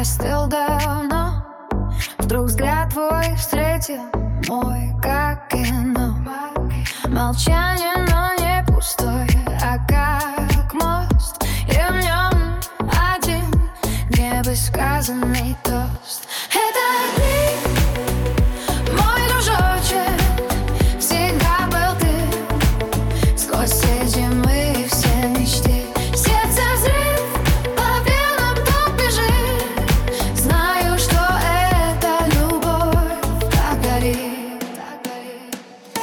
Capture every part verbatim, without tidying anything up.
простыл давно. Вдруг взгляд твой встретил мой, как кино. Молчание, но не пустое, а как мост. И в нем один невысказанный тост. Это ты, мой дружочек, всегда был ты. Сквозь все зимы и все мечты. Сердце взрыв, по венам ток бежит. Знаю, что это любовь так горит, так горит.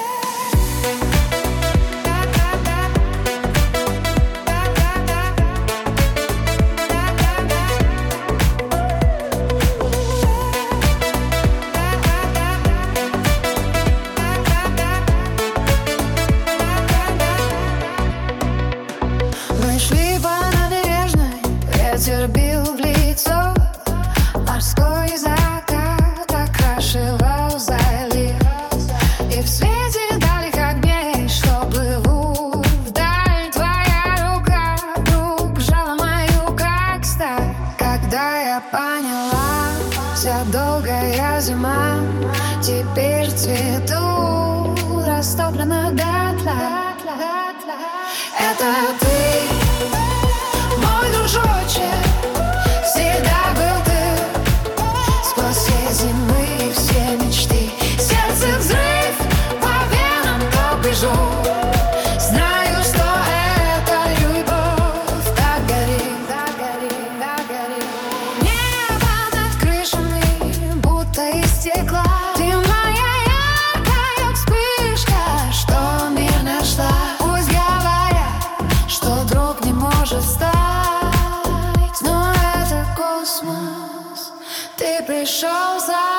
Мы шли по набережной, ветер бил в лицо. Морской закат окрашивал залив. И в свете дальних огней, что плывут вдаль, твоя рука вдруг сжала мою, как сталь. Когда я поняла, вся долгая зима теперь в цвету, растоплена дотла. Это ты, мой дружочек, всегда был ты. Сквозь все зимы и все мечты. Сердце взрыв, по венам ток бежу. Знаю, что это любовь так горит, так горит, так горит. Небо над крышами будто из стекла. Ты моя яркая вспышка, что мир нашла. Пусть говорят, что друг не может стать, но это космос. Ты пришел за